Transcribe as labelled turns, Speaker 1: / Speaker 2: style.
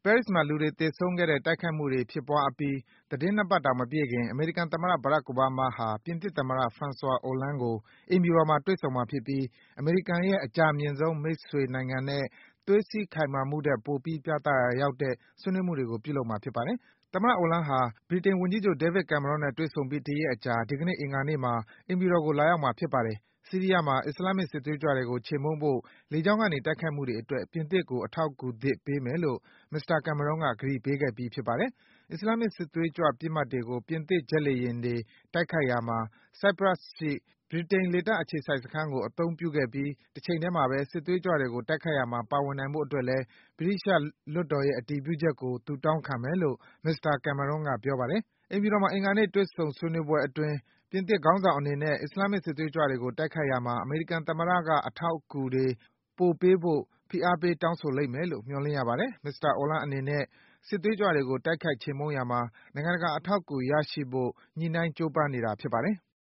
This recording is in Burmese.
Speaker 1: ပဲရစ်မှာ လူတွေသေဆုံးခဲ့တဲ့ တိုက်ခိုက်မှုတွေ ဖြစ်ပွားအပြီး သီတင်း ၂ ပတ်တောင် မပြည့်ခင် အမေရိကန်သမ္မတ Barack Obama ဟာ ပြင်သစ်သမ္မတ François Hollande ကို အိမ်ဖြူတော်မှာ တွေ့ဆုံမှာဖြစ်ပြီး အမေရိကန်ရဲ့ အကြာမြင့်ဆုံး မိတ်ဆွေနိုင်ငံနဲ့ သွေးစည်းခိုင်မာမှုထက် ပိုပြီး ပြသရာရောက်တဲ့ ဆွေးနွေးမှုတွေကို ပြုလုပ်မှာ ဖြစ်ပါတယ်။ သမ္မတ Hollande ဟာ ဗြိတိန်ဝန်ကြီးချုပ် David Cameron နဲ့ တွေ့ဆုံပြီး တရက်အကြာ ဒီကနေ့ အင်္ဂါနေ့မှာ အိမ်ဖြူတော်ကို လာရောက်မှာ ဖြစ်ပါတယ်။ ဆီးရီးယားမှာ အစ္စလာမ်မစ် စစ်သွေးကြွတွေကို ချေမှုန်းဖို့ လေကြောင်းကနေ တိုက်ခိုက်မှုတွေအတွက် ပြင်သစ်ကို အထောက်အကူသစ် ပေးမယ်လို့ မစ္စတာ Cameron က ကတိပေးခဲ့ပြီး ဖြစ်ပါတယ်။ အစ္စလာမ်မစ် စစ်သွေးကြွ ပစ်မှတ်တွေကို ပြင်သစ် ဂျက်လေယာဉ်တွေ တိုက်ခိုက်ရာမှာ Cyprus ရှိ ဗြိတိန် လေတပ်အခြေစိုက်စခန်းကို အသုံးပြုခဲ့ပြီး တချိန်ထဲမှာဘဲ စစ်သွေးကြွတွေကို တိုက်ခိုက်ရာမှာ ပါဝင်နိုင်ဖို့အတွက်လည်း ဗြိတိသျှလွှတ်တော်ရဲ့ အတည်ပြုချက်ကို သူ တောင်းခံမယ်လို့ မစ္စတာ Cameron က ပြောပါတယ်။ အိမ်ဖြူတော်မှာ အင်္ဂါနေ့ တွေ့ဆုံ ဆွေးနွေးပွဲအတွင်း ပြင်သစ်ခေါင်းဆောင်အနေနဲ့ အစ္စလာမ်မစ် စစ်သွေးကြွတွေကို တိုက်ခိုက်ရာမှာ အမေရိကန်သမ္မတက အထောက်အကူတွေ ပိုပေးဖို့ ဖိအားပေး တောင်းဆိုလိမ့်မယ်လို့ မျှော်လင့်ရပါတယ်။ မစ္စတာ Hollande အနေနဲ့ စစ်သွေးကြွတွေကို တိုက်ခိုက် ချေမှုန်းရာမှာ နိုင်ငံတကာ အထောက်အကူ ရရှိဖို့ ညှိနှိုင်း ကြိုးပမ်းနေတာ ဖြစ်ပါတယ်။